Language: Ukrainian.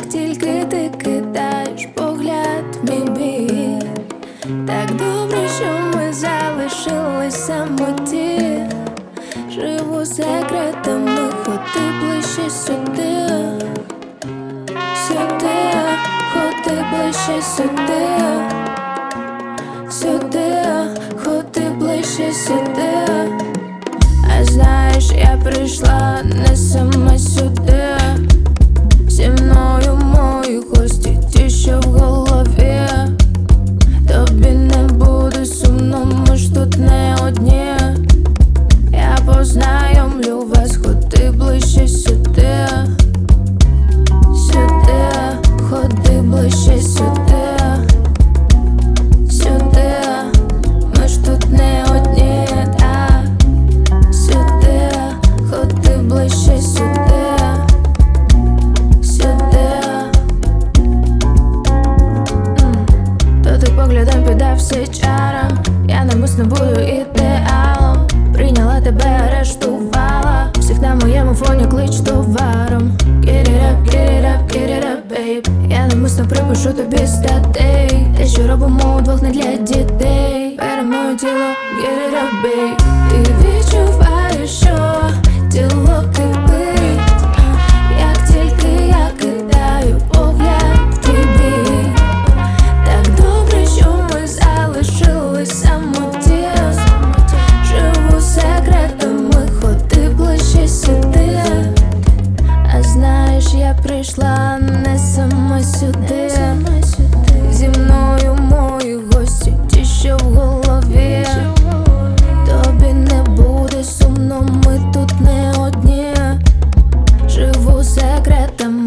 тільки ти кидаєш погляд в мій бік. Так добре, що ми залишились самоті. Живу секретами, ходи ближче сюди. Сюди, ходи ближче сюди. Сюди, ходи ближче сюди. А знаєш, я прийшла не сама сюди. Зі мною мої гості, ті, що в голові. Тобі не буде сумно, ми ж тут не одні. Я познайомлю вас, ходи ближче сюди. Сюди, ходи ближче сюди. Сюди, ми ж тут не одні, да. Сюди, ходи ближче сюди. Сюди. Дотик поглядом піддався чарам. Я намисно буду ідеалом. Прийняла тебе, арештувала. Всіх на моєму фоні клич товаром. Get it up, get it up, get it up, babe. Я намисно припишу тобі статей. Те, що робимо удвох, не для дітей. Бери моє тіло, get it up, babe. Ти відчуваєш, що тіло кипить, як тільки я кидаю погляд в твій бік. Так добре, що ми залишились самоті. Живу секретами, ходи ближче сюди. А знаєш, я прийшла не сама сюди. Зі мною мої гості, ті, що в голові. Тобі не буде сумно, ми тут не одні. Живу секретами.